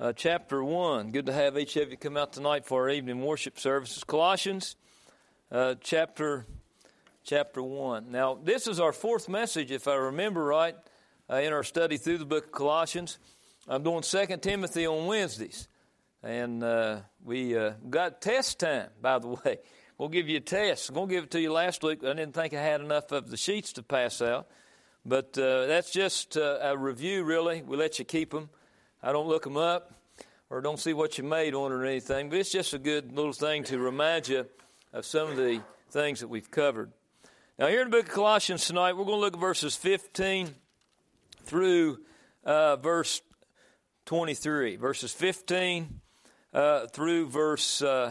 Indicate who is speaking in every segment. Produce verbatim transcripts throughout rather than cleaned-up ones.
Speaker 1: uh, chapter one. Good to have each of you come out tonight for our evening worship services. Colossians uh, chapter chapter one. Now, this is our fourth message, if I remember right, uh, in our study through the book of Colossians. I'm doing Second Timothy on Wednesdays. And uh, we uh, got test time, by the way. We'll give you a test. I'm going to give it to you last week. I didn't think I had enough of the sheets to pass out. But uh, that's just uh, a review, really. We let you keep them. I don't look them up or don't see what you made on it or anything. But it's just a good little thing to remind you of some of the things that we've covered. Now, here in the book of Colossians tonight, we're going to look at verses fifteen through uh, verse twenty-three. Verses fifteen uh, through verse uh,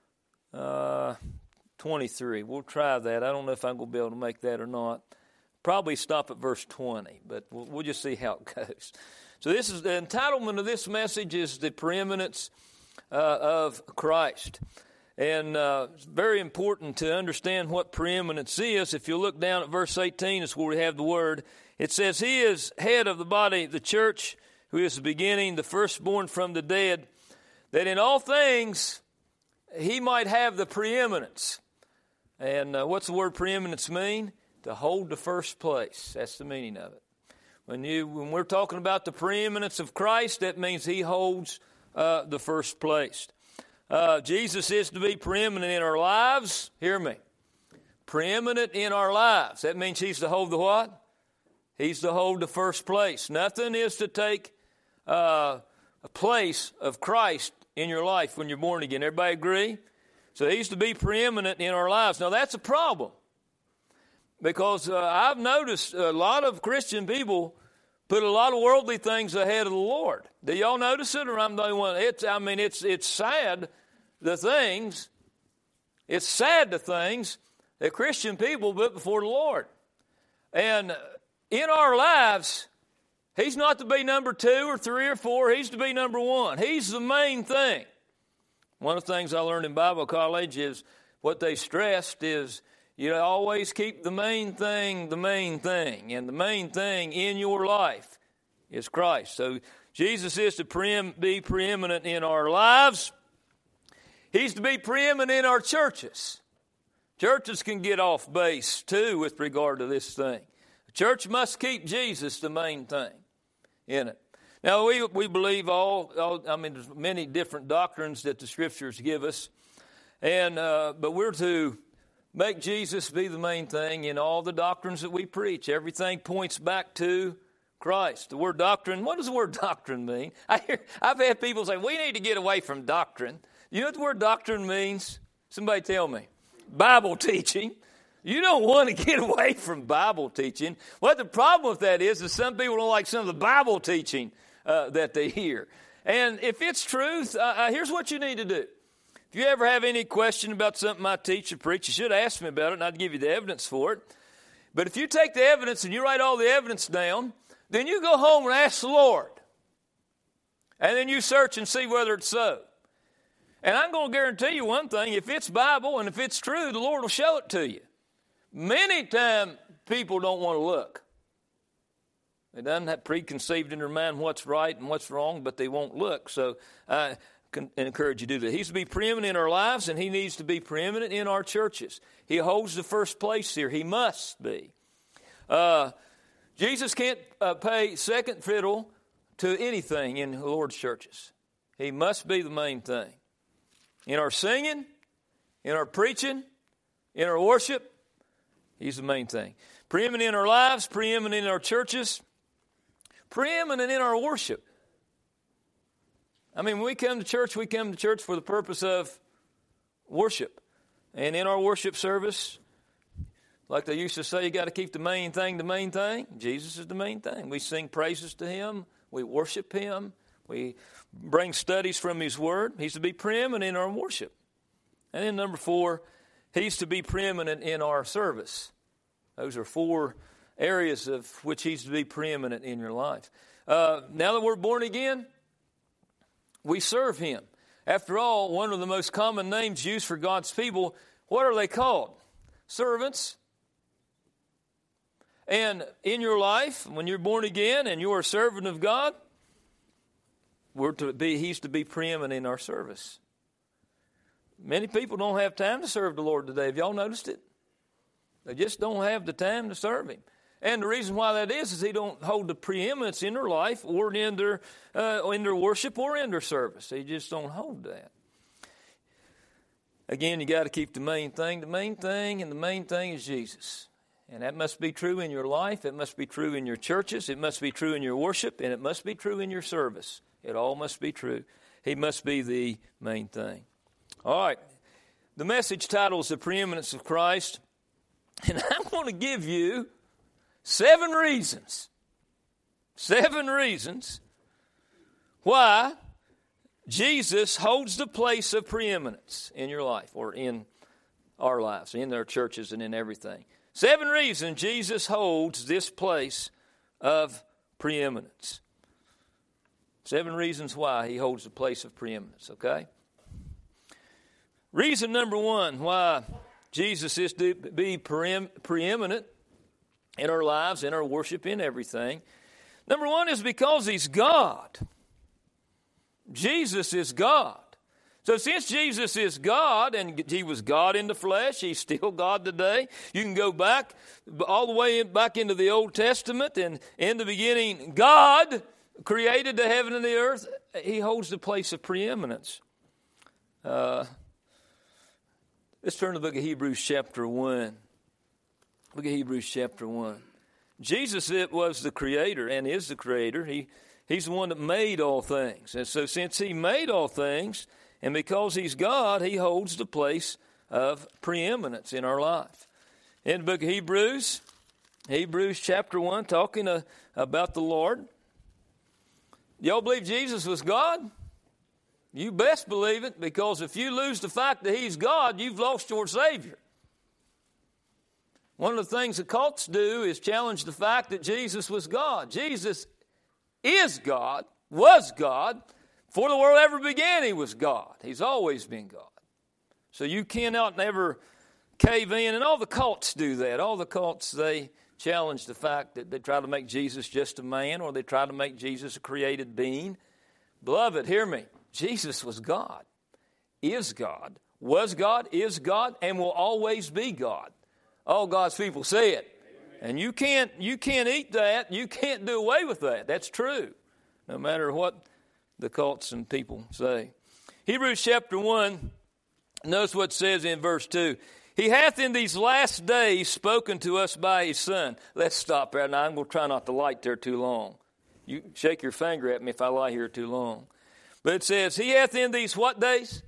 Speaker 1: uh, twenty-three. We'll try that. I don't know if I'm going to be able to make that or not. Probably stop at verse twenty, but we'll, we'll just see how it goes. So this is the entitlement of this message is the preeminence uh, of Christ. And uh, it's very important to understand what preeminence is. If you look down at verse eighteen, it's where we have the word. It says, He is head of the body, the church, who is the beginning, the firstborn from the dead, that in all things He might have the preeminence. And uh, what's the word preeminence mean? To hold the first place. That's the meaning of it. When you when we're talking about the preeminence of Christ, that means He holds uh, the first place. Uh, Jesus is to be preeminent in our lives. Hear me. Preeminent in our lives. That means He's to hold the what? He's to hold the first place. Nothing is to take uh, a place of Christ in your life when you're born again. Everybody agree? So He's to be preeminent in our lives. Now that's a problem. Because uh, I've noticed a lot of Christian people put a lot of worldly things ahead of the Lord. Do y'all notice it, or I'm the only one? It's, I mean, it's it's sad, the things, it's sad the things that Christian people put before the Lord. And in our lives, He's not to be number two or three or four. He's to be number one. He's the main thing. One of the things I learned in Bible college is what they stressed is you always keep the main thing the main thing. And the main thing in your life is Christ. So Jesus is to pre- be preeminent in our lives. He's to be preeminent in our churches. Churches can get off base, too, with regard to this thing. The church must keep Jesus the main thing in it. Now, we we believe all, all I mean, there's many different doctrines that the Scriptures give us. and uh, But we're to make Jesus be the main thing in all the doctrines that we preach. Everything points back to Christ. The word doctrine, what does the word doctrine mean? I hear, I've had people say, we need to get away from doctrine. You know what the word doctrine means? Somebody tell me. Bible teaching. You don't want to get away from Bible teaching. What the problem with that is, is some people don't like some of the Bible teaching uh, that they hear. And if it's truth, uh, here's what you need to do. If you ever have any question about something I teach or preach, you should ask me about it, and I'd give you the evidence for it. But if you take the evidence and you write all the evidence down, then you go home and ask the Lord. And then you search and see whether it's so. And I'm going to guarantee you one thing. If it's Bible and if it's true, the Lord will show it to you. Many times people don't want to look. They don't have preconceived in their mind what's right and what's wrong, but they won't look. So I can encourage you to do that. He's to be preeminent in our lives, and He needs to be preeminent in our churches. He holds the first place here. He must be. Uh, Jesus can't uh, pay second fiddle to anything in the Lord's churches. He must be the main thing. In our singing, in our preaching, in our worship, He's the main thing. Preeminent in our lives, preeminent in our churches, preeminent in our worship. I mean, when we come to church, we come to church for the purpose of worship. And in our worship service, like they used to say, you got to keep the main thing the main thing. Jesus is the main thing. We sing praises to Him. We worship Him. We bring studies from His Word. He's to be preeminent in our worship. And then number four, He's to be preeminent in our service. Those are four areas of which He's to be preeminent in your life. Uh, now that we're born again, we serve Him. After all, one of the most common names used for God's people, what are they called? Servants. And in your life, when you're born again and you're a servant of God, we're to be, he's to be preeminent in our service. Many people don't have time to serve the Lord today. Have y'all noticed it? They just don't have the time to serve him. And the reason why that is is he don't hold the preeminence in their life or in their, uh, in their worship or in their service. They just don't hold that. Again, you got to keep the main thing. The main thing and the main thing is Jesus. And that must be true in your life. It must be true in your churches. It must be true in your worship. And it must be true in your service. It all must be true. He must be the main thing. All right. The message title is The Preeminence of Christ. And I'm going to give you seven reasons. Seven reasons why Jesus holds the place of preeminence in your life or in our lives, in our churches and in everything. Seven reasons Jesus holds this place of preeminence. Seven reasons why he holds the place of preeminence, okay? Reason number one why Jesus is to be preeminent in our lives, in our worship, in everything. Number one is because he's God. Jesus is God. So since Jesus is God, and he was God in the flesh, he's still God today. You can go back all the way in, back into the Old Testament, and in the beginning, God created the heaven and the earth. He holds the place of preeminence. Uh, let's turn to the book of Hebrews chapter one. Look at Hebrews chapter one. Jesus it was the creator and is the creator. He He's the one that made all things. And so since he made all things, and because he's God, he holds the place of preeminence in our life. In the book of Hebrews, Hebrews chapter one, talking uh, about the Lord. Y'all believe Jesus was God? You best believe it, because if you lose the fact that he's God, you've lost your Savior. One of the things the cults do is challenge the fact that Jesus was God. Jesus is God, was God. Before the world ever began, he was God. He's always been God. So you cannot never cave in, and all the cults do that. All the cults, they challenge the fact that they try to make Jesus just a man, or they try to make Jesus a created being. Beloved, hear me. Jesus was God, is God, was God, is God, and will always be God. All God's people say it. And you can't you can't eat that. You can't do away with that. That's true, no matter what the cults and people say. Hebrews chapter one, notice what it says in verse two. He hath in these last days spoken to us by his Son. Let's stop there. Now, I'm going to try not to light there too long. You shake your finger at me if I lie here too long. But it says, he hath in these what days?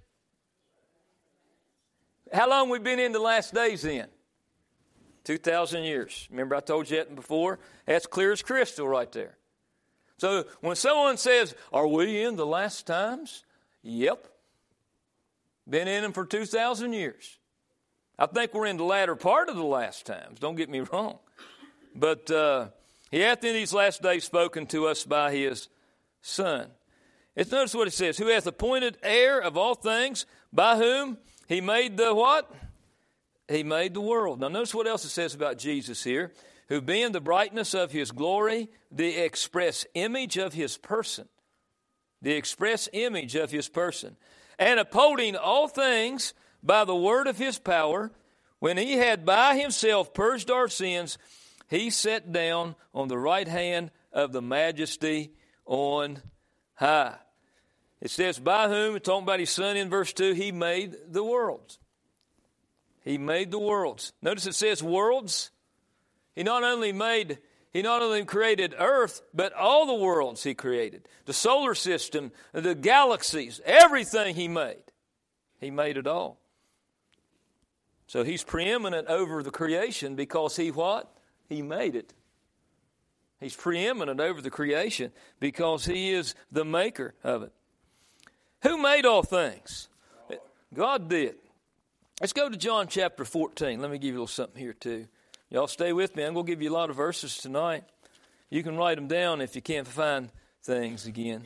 Speaker 1: How long we been in the last days then? two thousand years. Remember I told you that before? That's clear as crystal right there. So when someone says, are we in the last times? Yep. Been in them for two thousand years. I think we're in the latter part of the last times. Don't get me wrong. But uh, he hath in these last days spoken to us by his Son. It's notice what it says. Who hath appointed heir of all things, by whom he made the what? He made the world. Now notice what else it says about Jesus here. Who being the brightness of his glory, the express image of his person. The express image of his person. And upholding all things by the word of his power, when he had by himself purged our sins, he sat down on the right hand of the majesty on high. It says, by whom, talking about his Son in verse two, he made the worlds. He made the worlds. Notice it says worlds. He not only made, he not only created earth, but all the worlds he created. The solar system, the galaxies, everything he made. He made it all. So he's preeminent over the creation because he what? He made it. He's preeminent over the creation because he is the maker of it. Who made all things? God did. Let's go to John chapter fourteen. Let me give you a little something here too. Y'all stay with me. I'm going to give you a lot of verses tonight. You can write them down if you can't find things again.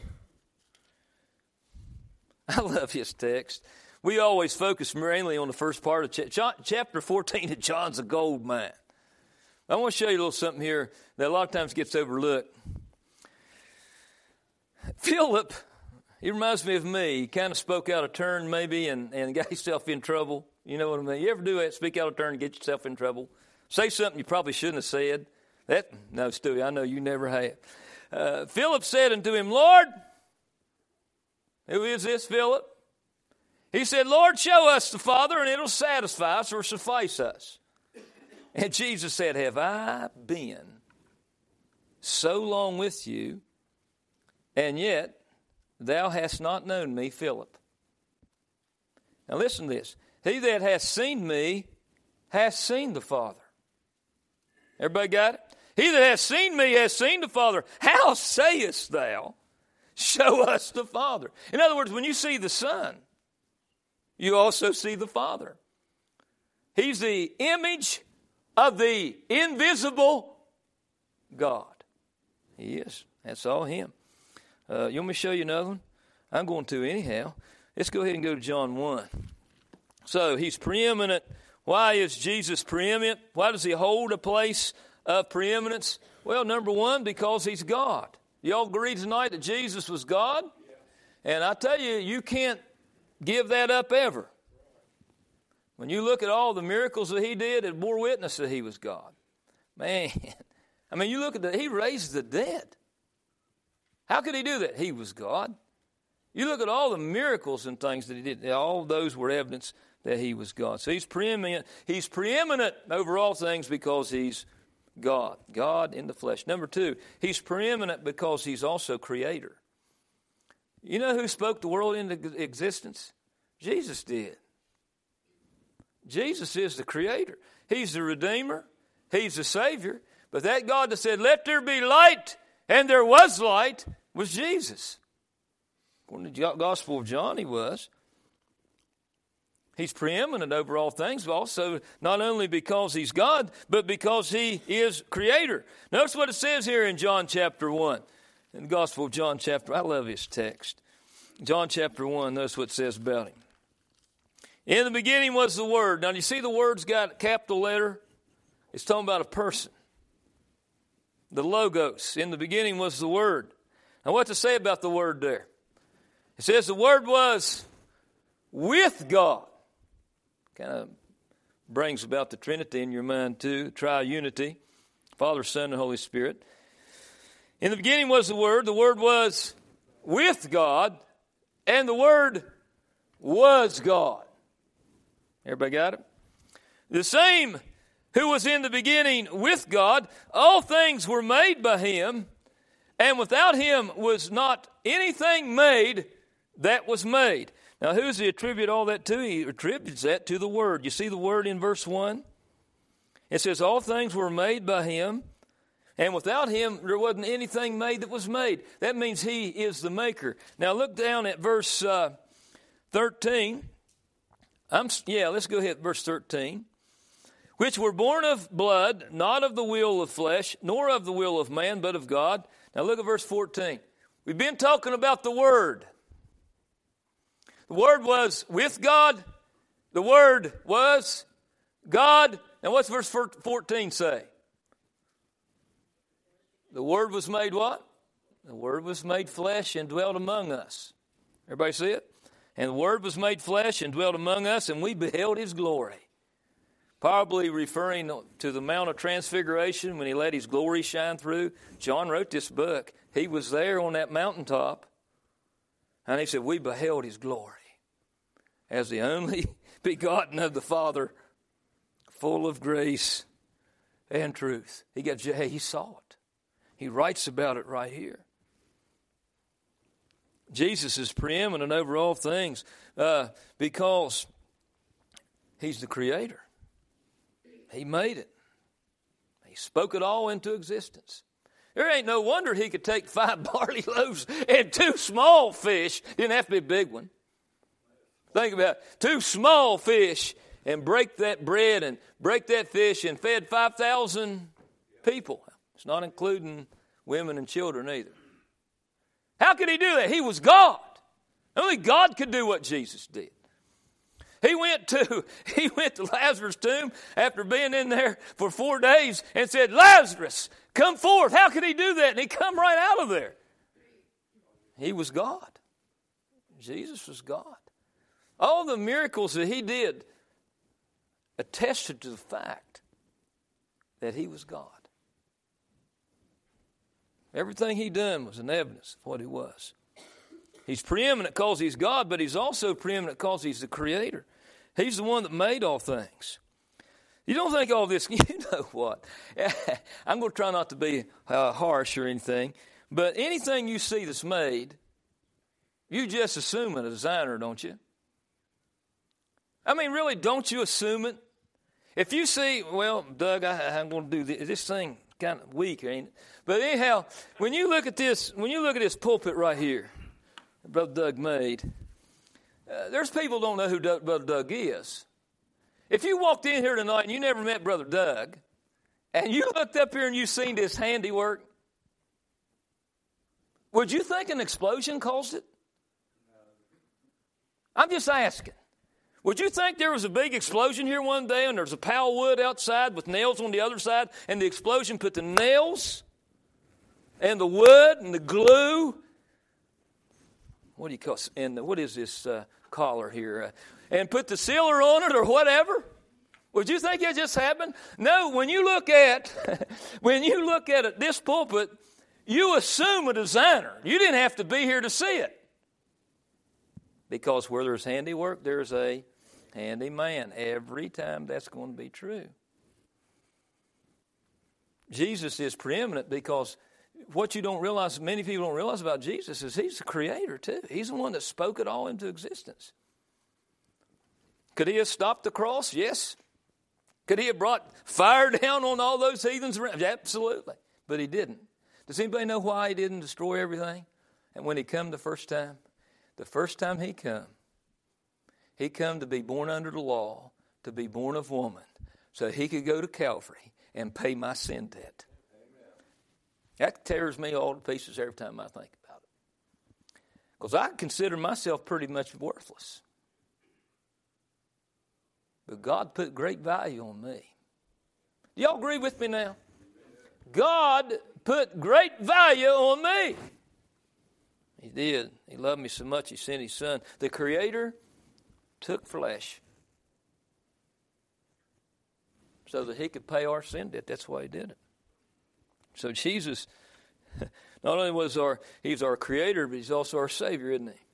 Speaker 1: I love his text. We always focus mainly on the first part of ch- chapter fourteen of John's a gold mine. I want to show you a little something here that a lot of times gets overlooked. Philip He reminds me of me. He kind of spoke out of turn maybe and, and got himself in trouble. You know what I mean? You ever do that? Speak out of turn and get yourself in trouble? Say something you probably shouldn't have said. That No, Stewie, I know you never have. Uh, Philip said unto him, Lord, who is this Philip? He said, Lord, show us the Father, and it'll satisfy us or suffice us. And Jesus said, have I been so long with you, and yet thou hast not known me, Philip? Now listen to this. He that hath seen me hath seen the Father. Everybody got it? He that hath seen me hath seen the Father. How sayest thou, show us the Father? In other words, when you see the Son, you also see the Father. He's the image of the invisible God. He is. That's all Him. Uh, you want me to show you another one? I'm going to anyhow. Let's go ahead and go to John one. So He's preeminent. Why is Jesus preeminent? Why does He hold a place of preeminence? Well, number one, because He's God. You all agree tonight that Jesus was God? And I tell you, you can't give that up ever. When you look at all the miracles that He did, it bore witness that He was God. Man, I mean, you look at the, He raised the dead. How could He do that? He was God. You look at all the miracles and things that He did, all those were evidence that He was God. So He's preeminent. He's preeminent over all things because He's God. God in the flesh. Number two, He's preeminent because He's also Creator. You know who spoke the world into existence? Jesus did. Jesus is the Creator. He's the Redeemer. He's the Savior. But that God that said, let there be light, and there was light, was Jesus. According to the Gospel of John, He was. He's preeminent over all things, but also not only because He's God, but because He is Creator. Notice what it says here in John chapter one. In the Gospel of John chapter, I love this text. John chapter one, notice what it says about Him. In the beginning was the Word. Now, do you see the Word's got a capital letter? It's talking about a person. The Logos. In the beginning was the Word. Now, what to say about the Word there? It says the Word was with God. Kind of brings about the Trinity in your mind too, triunity, Father, Son, and Holy Spirit. In the beginning was the Word. The Word was with God, and the Word was God. Everybody got it? The same who was in the beginning with God, all things were made by Him, and without Him was not anything made that was made. Now, who does He attribute all that to? He attributes that to the Word. You see the Word in verse one? It says, all things were made by Him, and without Him there wasn't anything made that was made. That means He is the maker. Now, look down at verse uh, thirteen. I'm, yeah, let's go ahead, verse thirteen. Which were born of blood, not of the will of flesh, nor of the will of man, but of God. Now look at verse fourteen. We've been talking about the Word. The Word was with God. The Word was God. Now what's verse fourteen say? The Word was made what? The Word was made flesh and dwelt among us. Everybody see it? And the Word was made flesh and dwelt among us, and we beheld His glory. Probably referring to the Mount of Transfiguration when He let His glory shine through. John wrote this book. He was there on that mountaintop. And he said, we beheld His glory as the only begotten of the Father, full of grace and truth. He got, he saw it. He writes about it right here. Jesus is preeminent over all things uh, because He's the Creator. He made it. He spoke it all into existence. There ain't no wonder He could take five barley loaves and two small fish. Didn't have to be a big one. Think about it. Two small fish and break that bread and break that fish and fed five thousand people. It's not including women and children either. How could He do that? He was God. Only God could do what Jesus did. He went to he went to Lazarus' tomb after being in there for four days and said, Lazarus, come forth. How could He do that? And He come right out of there. He was God. Jesus was God. All the miracles that he did attested to the fact that he was God. Everything he done was an evidence of what he was. He's preeminent because he's God, but he's also preeminent because he's the creator. He's the one that made all things. You don't think all this, you know what? I'm going to try not to be uh, harsh or anything, but anything you see that's made, you just assume a designer, don't you? I mean, really, don't you assume it? If you see, well, Doug, I, I'm going to do this, this thing kind of weak, ain't it? But anyhow, when you look at this, when you look at this pulpit right here, Brother Doug made, uh, there's people who don't know who Doug, Brother Doug is. If you walked in here tonight and you never met Brother Doug, and you looked up here and you seen this handiwork, would you think an explosion caused it? I'm just asking. Would you think there was a big explosion here one day and there's a pile of wood outside with nails on the other side, and the explosion put the nails and the wood and the glue, what do you call it, and the, what is this uh, collar here, uh, and put the sealer on it or whatever? Would you think it just happened? No, when you look at, when you look at it, this pulpit, you assume a designer. You didn't have to be here to see it. Because where there's handiwork, there's a handyman. Every time that's going to be true. Jesus is preeminent because what you don't realize, many people don't realize about Jesus is he's the creator too. He's the one that spoke it all into existence. Could he have stopped the cross? Yes. Could he have brought fire down on all those heathens around? Absolutely. But he didn't. Does anybody know why he didn't destroy everything? And when he come the first time? The first time he come, he come to be born under the law, to be born of woman, so he could go to Calvary and pay my sin debt. Amen. That tears me all to pieces every time I think about it. Because I consider myself pretty much worthless. But God put great value on me. Do y'all agree with me now? God put great value on me. He did. He loved me so much, he sent his son. The Creator took flesh so that he could pay our sin debt. That's why he did it. So Jesus, not only was our, he's our Creator, but he's also our Savior, isn't he?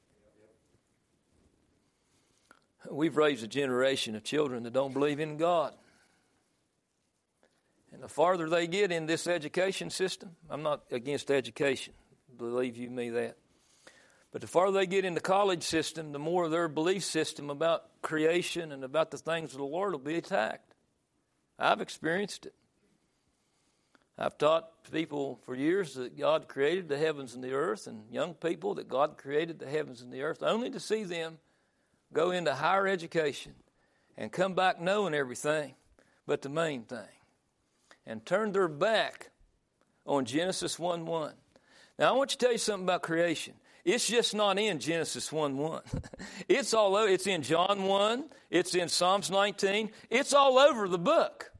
Speaker 1: We've raised a generation of children that don't believe in God. And the farther they get in this education system, I'm not against education, believe you me that. But the farther they get in the college system, the more their belief system about creation and about the things of the Lord will be attacked. I've experienced it. I've taught people for years that God created the heavens and the earth, and young people that God created the heavens and the earth, only to see them go into higher education and come back knowing everything but the main thing, and turn their back on Genesis one one. Now, I want you to tell you something about creation. It's just not in Genesis one one. It's all over. It's in John one. It's in Psalms nineteen. It's all over the book.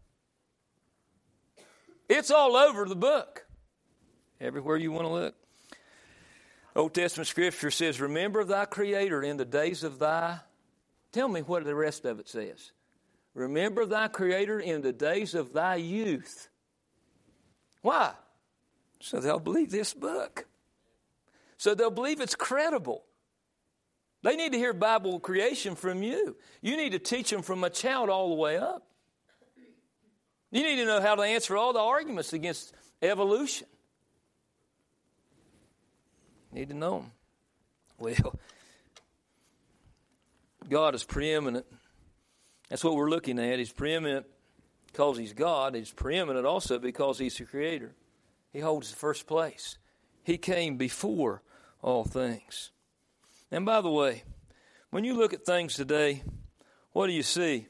Speaker 1: It's all over the book. Everywhere you want to look. Old Testament Scripture says, remember thy Creator in the days of thy... Tell me what the rest of it says. Remember thy Creator in the days of thy youth. Why? So they'll believe this book. So they'll believe it's credible. They need to hear Bible creation from you. You need to teach them from a child all the way up. You need to know how to answer all the arguments against evolution. You need to know them. Well, God is preeminent. That's what we're looking at. He's preeminent because he's God. He's preeminent also because he's the Creator. He holds the first place. He came before all things. And by the way, when you look at things today, what do you see?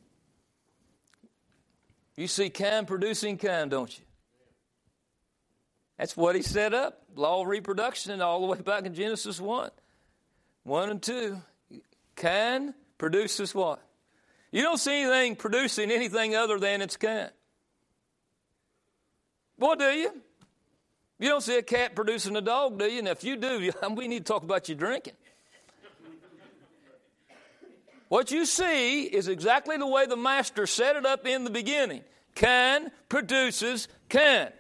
Speaker 1: You see kind producing kind, don't you? That's what he set up. Law of reproduction and all the way back in Genesis one. one and two. Kind produces what? You don't see anything producing anything other than its kind. What do you? You don't see a cat producing a dog, do you? And if you do, we need to talk about your drinking. What you see is exactly the way the Master set it up in the beginning. Can produces can.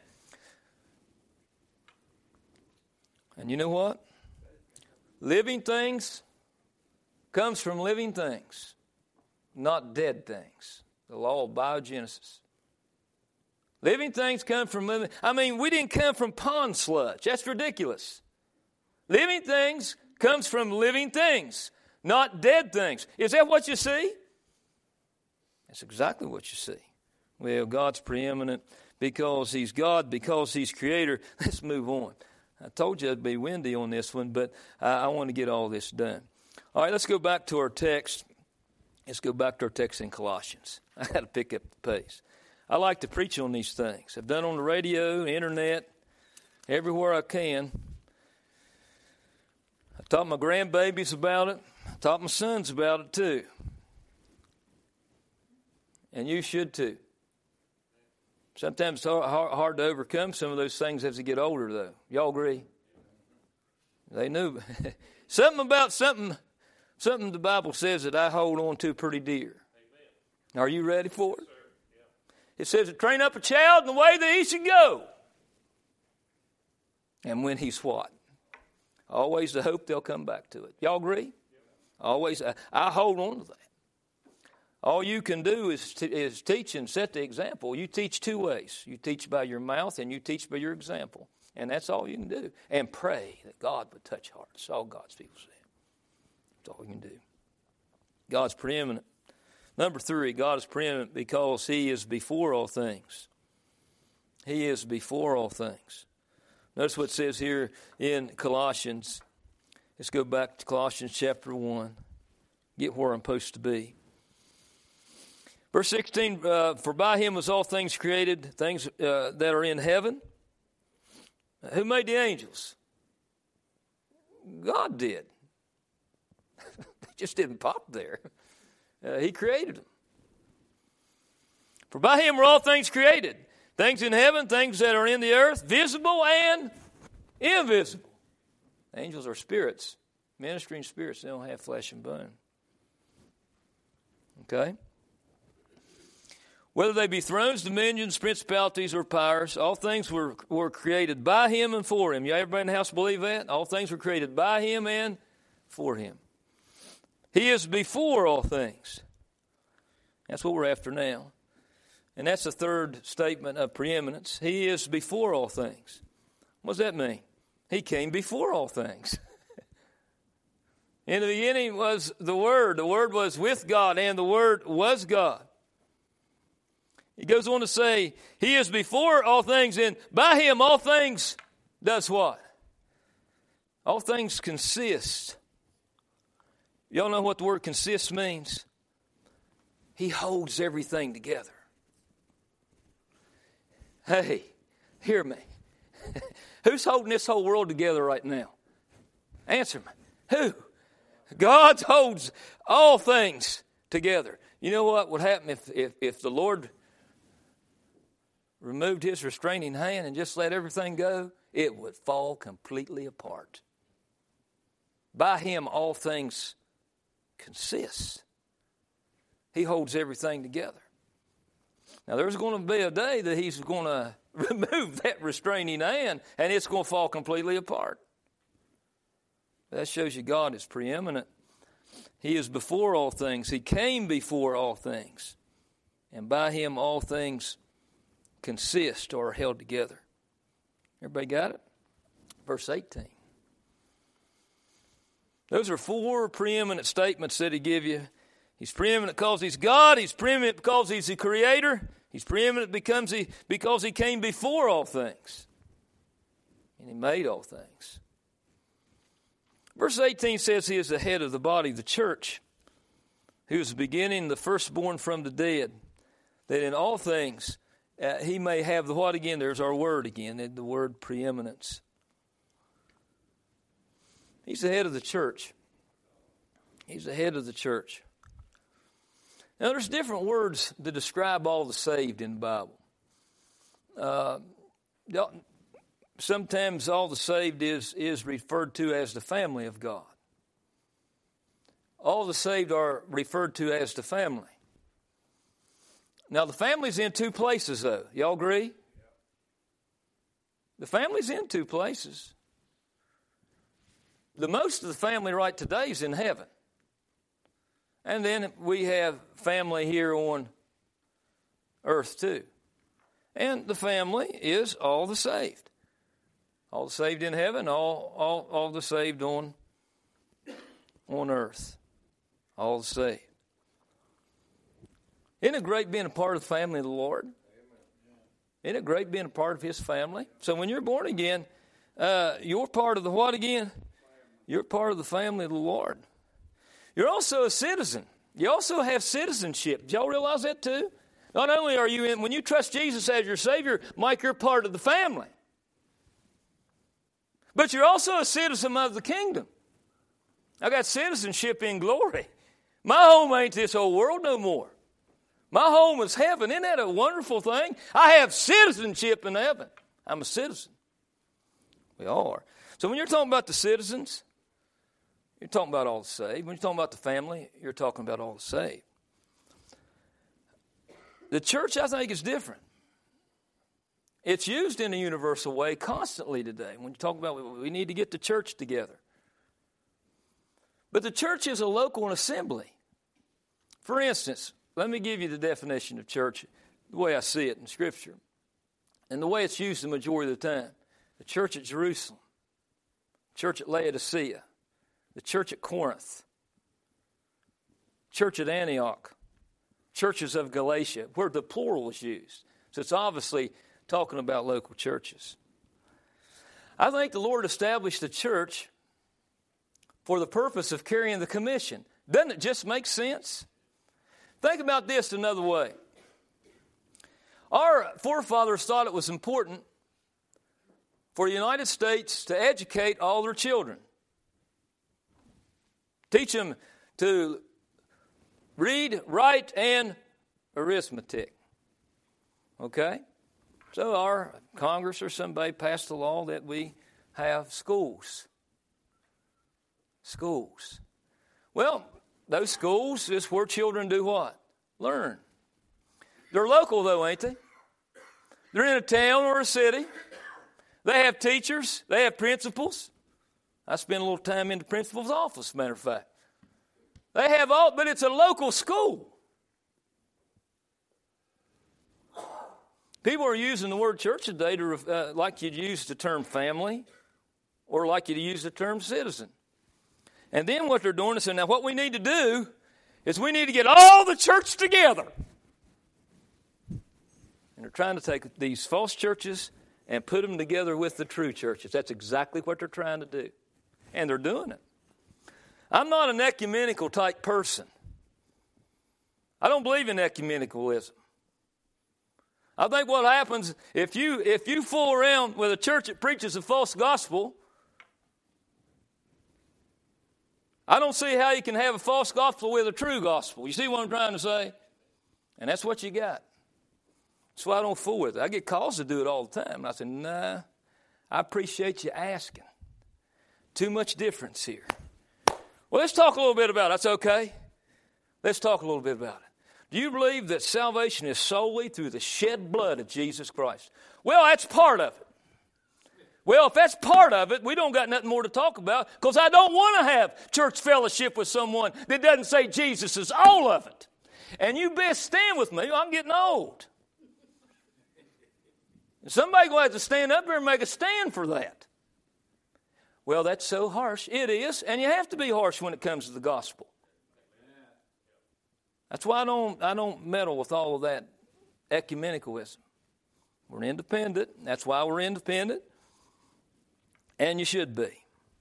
Speaker 1: And you know what? Living things comes from living things, not dead things. The law of biogenesis. Living things come from living. I mean, we didn't come from pond sludge. That's ridiculous. Living things comes from living things, not dead things. Is that what you see? That's exactly what you see. Well, God's preeminent because He's God, because He's Creator. Let's move on. I told you it'd be windy on this one, but I, I want to get all this done. All right, let's go back to our text. Let's go back to our text in Colossians. I got to pick up the pace. I like to preach on these things. I've done it on the radio, internet, everywhere I can. I taught my grandbabies about it. I taught my sons about it too. And you should too. Sometimes it's hard, hard to overcome some of those things as they get older, though. Y'all agree? They knew. Something about something, something the Bible says that I hold on to pretty dear. Amen. Are you ready for it? Yes, yeah. It says to train up a child in the way that he should go. And when he's what? Always the hope they'll come back to it. Y'all agree? Yeah. Always. I, I hold on to that. All you can do is, t- is teach and set the example. You teach two ways. You teach by your mouth and you teach by your example. And that's all you can do. And pray that God would touch hearts. That's all God's people say. That's all you can do. God's preeminent. Number three, God is preeminent because He is before all things. He is before all things. Notice what it says here in Colossians. Let's go back to Colossians chapter one. Get where I'm supposed to be. Verse sixteen, uh, for by Him was all things created, things uh, that are in heaven. Who made the angels? God did. They just didn't pop there. Uh, he created them. For by Him were all things created, things in heaven, things that are in the earth, visible and invisible. Angels are spirits, ministering spirits. They don't have flesh and bone. Okay? Whether they be thrones, dominions, principalities, or powers, all things were, were created by Him and for Him. You everybody in the house believe that? All things were created by Him and for Him. He is before all things. That's what we're after now. And that's the third statement of preeminence. He is before all things. What does that mean? He came before all things. In the beginning was the Word. The Word was with God, and the Word was God. He goes on to say, He is before all things, and by Him all things does what? All things consist. Y'all know what the word consist means? He holds everything together. Hey, hear me. Who's holding this whole world together right now? Answer me. Who? God holds all things together. You know what would happen if, if, if the Lord removed His restraining hand and just let everything go? It would fall completely apart. By Him, all things consist. He holds everything together. Now, there's going to be a day that He's going to remove that restraining hand, and it's going to fall completely apart. That shows you God is preeminent. He is before all things. He came before all things. And by Him, all things consist or are held together. Everybody got it? Verse eighteen. Those are four preeminent statements that He give you. He's preeminent because He's God. He's preeminent because He's the Creator. He's preeminent because He, because he came before all things. And He made all things. Verse eighteen says He is the head of the body, the church, who is the beginning, the firstborn from the dead, that in all things uh, He may have the what again? There's our word again, the word preeminence. He's the head of the church. He's the head of the church. Now, there's different words to describe all the saved in the Bible. Uh, sometimes all the saved is, is referred to as the family of God. all the saved are referred to as the family. Now, the family's in two places, though. Y'all agree? The family's in two places. The most of the family right today is in heaven. And then we have family here on earth, too. And the family is all the saved. All the saved in heaven, all, all, all the saved on, on earth. All the saved. Isn't it great being a part of the family of the Lord? Isn't it great being a part of His family? So when you're born again, uh, you're part of the what again? You're part of the family of the Lord. You're also a citizen. You also have citizenship. Do y'all realize that too? Not only are you in, when you trust Jesus as your Savior, Mike, you're part of the family. But you're also a citizen of the kingdom. I got citizenship in glory. My home ain't this old world no more. My home is heaven. Isn't that a wonderful thing? I have citizenship in heaven. I'm a citizen. We all are. So when you're talking about the citizens, you're talking about all the saved. When you're talking about the family, you're talking about all the saved. The church, I think, is different. It's used in a universal way constantly today. When you talk about we need to get the church together. But the church is a local assembly. For instance, let me give you the definition of church, the way I see it in Scripture, and the way it's used the majority of the time. The church at Jerusalem, church at Laodicea, the church at Corinth, church at Antioch, churches of Galatia, where the plural is used. So it's obviously talking about local churches. I think the Lord established the church for the purpose of carrying the commission. Doesn't it just make sense? Think about this another way. Our forefathers thought it was important for the United States to educate all their children. Teach them to read, write, and arithmetic. Okay? So our Congress or somebody passed a law that we have schools. Schools. Well, those schools is where children do what? Learn. They're local, though, ain't they? They're in a town or a city. They have teachers. They have principals. I spent a little time in the principal's office, as a matter of fact. They have all, but it's a local school. People are using the word church today to, uh, like you'd use the term family or like you'd use the term citizen. And then what they're doing is saying, now what we need to do is we need to get all the church together. And they're trying to take these false churches and put them together with the true churches. That's exactly what they're trying to do. And they're doing it. I'm not an ecumenical type person. I don't believe in ecumenicalism. I think what happens if you if you fool around with a church that preaches a false gospel, I don't see how you can have a false gospel with a true gospel. You see what I'm trying to say? And that's what you got. That's why I don't fool with it. I get calls to do it all the time. And I say, nah, I appreciate you asking. Too much difference here. Well, let's talk a little bit about it. That's okay. Let's talk a little bit about it. Do you believe that salvation is solely through the shed blood of Jesus Christ? Well, that's part of it. Well, if that's part of it, we don't got nothing more to talk about because I don't want to have church fellowship with someone that doesn't say Jesus is all of it. And you best stand with me. I'm getting old. Somebody's going to have to stand up here and make a stand for that. Well, that's so harsh. It is, and you have to be harsh when it comes to the gospel. That's why I don't I don't meddle with all of that ecumenicalism. We're independent. That's why we're independent. And you should be.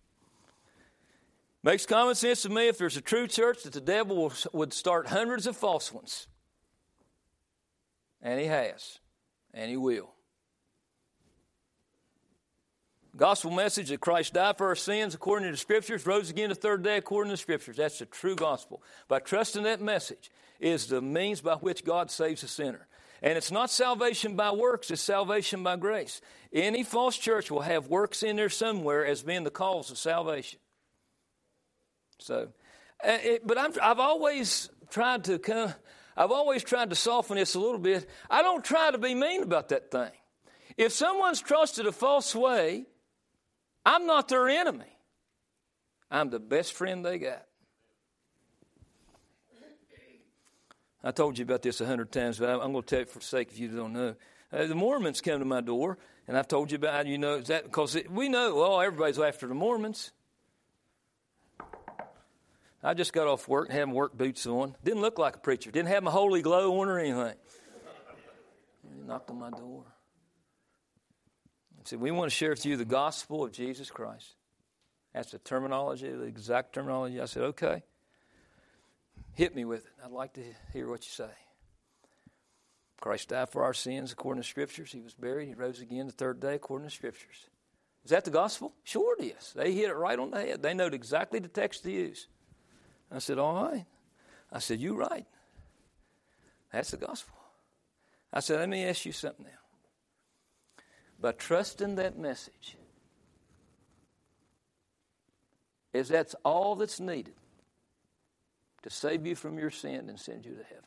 Speaker 1: Makes common sense to me if there's a true church that the devil would start hundreds of false ones. And he has. And he will. Gospel message that Christ died for our sins according to the Scriptures, rose again the third day according to the Scriptures. That's the true gospel. By trusting that message is the means by which God saves a sinner. And it's not salvation by works, it's salvation by grace. Any false church will have works in there somewhere as being the cause of salvation. So, Uh, it, but I'm, I've always tried to come, I've always tried to soften this a little bit. I don't try to be mean about that thing. If someone's trusted a false way, I'm not their enemy. I'm the best friend they got. I told you about this a hundred times, but I'm going to tell you for the sake of you that don't know. Uh, the Mormons come to my door, and I've told you about, you know, is that because it, we know, well, everybody's after the Mormons. I just got off work and had my work boots on. Didn't look like a preacher. Didn't have my holy glow on or anything. He knocked on my door. He said, we want to share with you the gospel of Jesus Christ. That's the terminology, the exact terminology. I said, okay. Hit me with it. I'd like to hear what you say. Christ died for our sins according to Scriptures. He was buried. He rose again the third day according to Scriptures. Is that the gospel? Sure it is. They hit it right on the head. They know exactly the text to use. I said, all right. I said, you're right. That's the gospel. I said, let me ask you something now. By trusting that message, is that's all that's needed to save you from your sin and send you to heaven?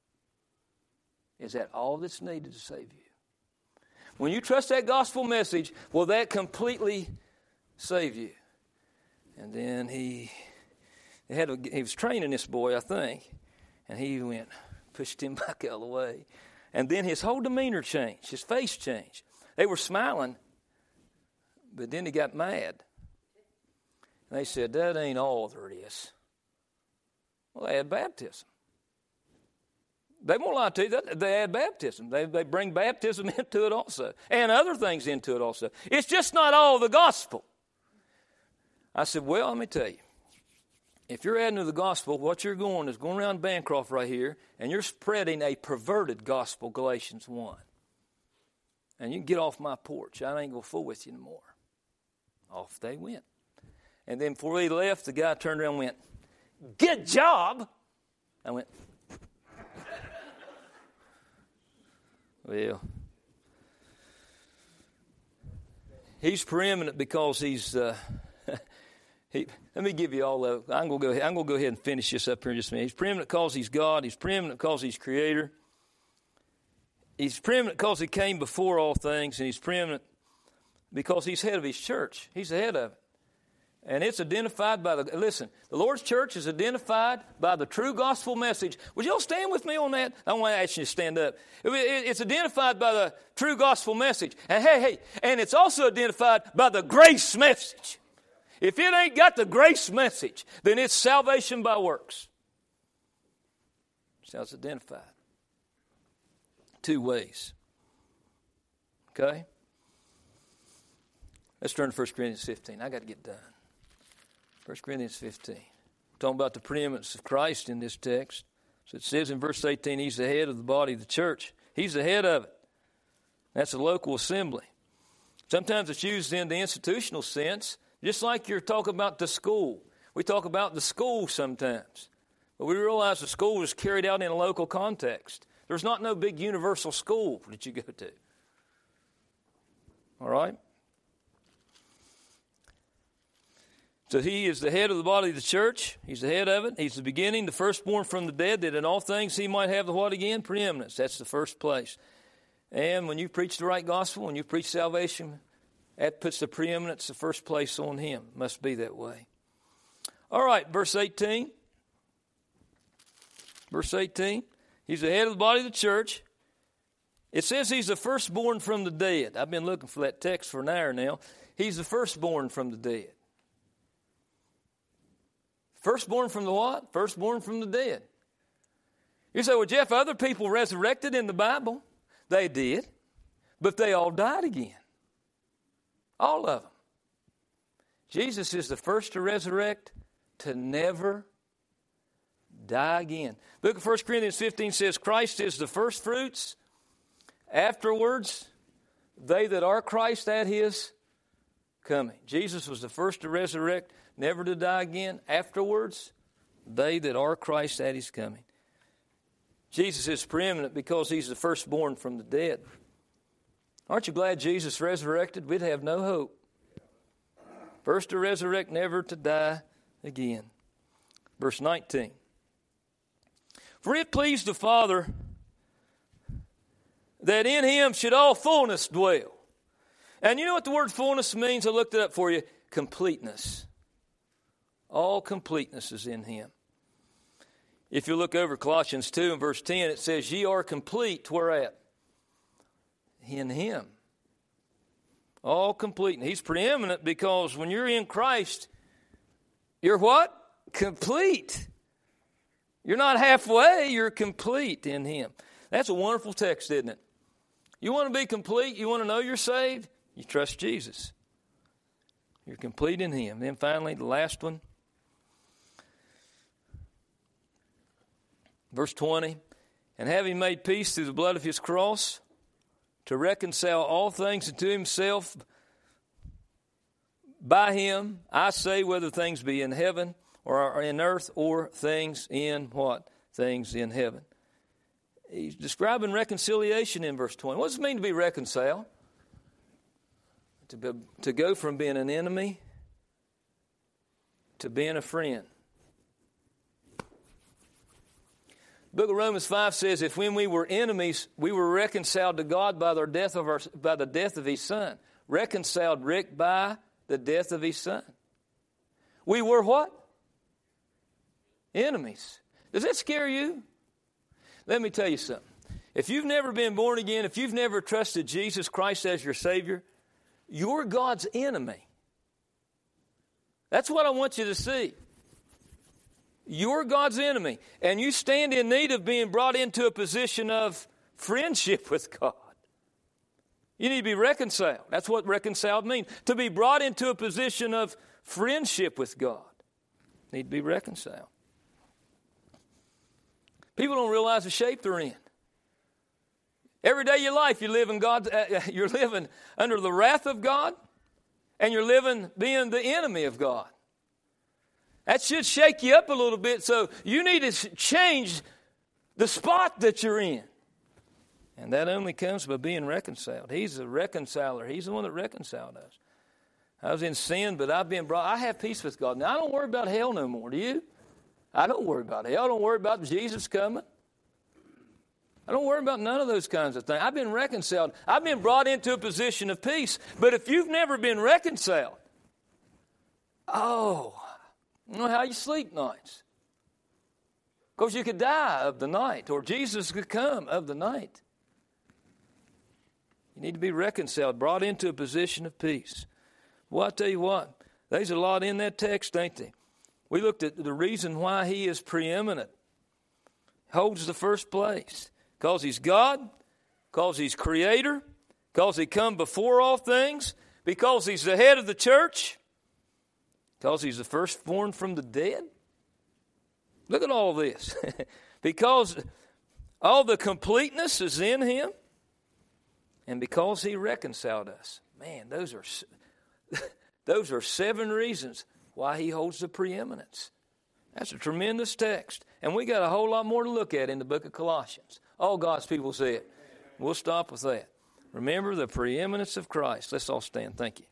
Speaker 1: Is that all that's needed to save you? When you trust that gospel message, will that completely save you? And then he, he had a, he was training this boy, I think, and he went, pushed him back out of the way. And then his whole demeanor changed. His face changed. They were smiling, but then he got mad. And they said, that ain't all there is. Well, they had baptism. They won't lie to you. They add baptism. They, they bring baptism into it also. And other things into it also. It's just not all the gospel. I said, well, let me tell you. If you're adding to the gospel, what you're going is going around Bancroft right here, and you're spreading a perverted gospel, Galatians one. And you can get off my porch. I ain't going to fool with you anymore. Off they went. And then before they left, the guy turned around and went, good job. I went, well, he's preeminent because he's, uh, he, let me give you all of it. I'm going to go ahead, I'm going to go ahead and finish this up here in just a minute. He's preeminent because he's God. He's preeminent because he's creator. He's preeminent because he came before all things, and he's preeminent because he's head of his church. He's the head of it. And it's identified by the, listen, the Lord's church is identified by the true gospel message. Would you all stand with me on that? I want to ask you to stand up. It's identified by the true gospel message. And hey, hey, and it's also identified by the grace message. If it ain't got the grace message, then it's salvation by works. That's how it's identified. Two ways. Okay? Let's turn to First Corinthians fifteen. I got to get done. First Corinthians fifteen. We're talking about the preeminence of Christ in this text. So it says in verse eighteen, he's the head of the body of the church. He's the head of it. That's a local assembly. Sometimes it's used in the institutional sense, just like you're talking about the school. We talk about the school sometimes. But we realize the school is carried out in a local context. There's not no big universal school that you go to. All right? So he is the head of the body of the church. He's the head of it. He's the beginning, the firstborn from the dead, that in all things he might have the what again? Preeminence. That's the first place. And when you preach the right gospel, when you preach salvation, that puts the preeminence, the first place on him. It must be that way. All right, verse eighteen. Verse eighteen. He's the head of the body of the church. It says he's the firstborn from the dead. I've been looking for that text for an hour now. He's the firstborn from the dead. Firstborn from the what? Firstborn from the dead. You say, well, Jeff, other people resurrected in the Bible. They did. But they all died again. All of them. Jesus is the first to resurrect, to never die again. Look at First Corinthians fifteen says, Christ is the first fruits. Afterwards, they that are Christ at his coming. Jesus was the first to resurrect, never to die again. Afterwards, they that are Christ at his coming. Jesus is preeminent because he's the firstborn from the dead. Aren't you glad Jesus resurrected? We'd have no hope. First to resurrect, never to die again. Verse nineteen. For it pleased the Father that in him should all fullness dwell. And you know what the word fullness means? I looked it up for you. Completeness. All completeness is in him. If you look over Colossians two and verse ten, it says, ye are complete, where at? In him. All complete. And he's preeminent because when you're in Christ, you're what? Complete. You're not halfway, you're complete in him. That's a wonderful text, isn't it? You want to be complete? You want to know you're saved? You trust Jesus. You're complete in him. Then finally, the last one. Verse twenty. And having made peace through the blood of his cross, to reconcile all things unto himself, by him, I say, whether things be in heaven or in earth or things in what? Things in heaven. He's describing reconciliation in verse twenty. What does it mean to be reconciled? To, be, to go from being an enemy to being a friend. The book of Romans five says, if when we were enemies, we were reconciled to God by the death of our, by the death of his Son. Reconciled, Rick, by the death of his Son. We were what? Enemies. Does that scare you? Let me tell you something. If you've never been born again, if you've never trusted Jesus Christ as your Savior, you're God's enemy. That's what I want you to see. You're God's enemy, and you stand in need of being brought into a position of friendship with God. You need to be reconciled. That's what reconciled means. To be brought into a position of friendship with God. You need to be reconciled. People don't realize the shape they're in. Every day of your life, you're living God. Uh, you're living under the wrath of God, and you're living being the enemy of God. That should shake you up a little bit. So you need to change the spot that you're in, and that only comes by being reconciled. He's a reconciler. He's the one that reconciled us. I was in sin, but I've been brought. I have peace with God now. I don't worry about hell no more. Do you? I don't worry about hell. I don't worry about Jesus coming. I don't worry about none of those kinds of things. I've been reconciled. I've been brought into a position of peace. But if you've never been reconciled, oh, I don't know how you sleep nights. Because you could die of the night, or Jesus could come of the night. You need to be reconciled, brought into a position of peace. Well, I tell you what, there's a lot in that text, ain't there? We looked at the reason why he is preeminent. Holds the first place. Because he's God, because he's creator, because he come before all things, because he's the head of the church, because he's the firstborn from the dead. Look at all this. Because all the completeness is in him, and because he reconciled us. Man, those are those are seven reasons why he holds the preeminence. That's a tremendous text. And we got a whole lot more to look at in the book of Colossians. All God's people say it. We'll stop with that. Remember the preeminence of Christ. Let's all stand. Thank you.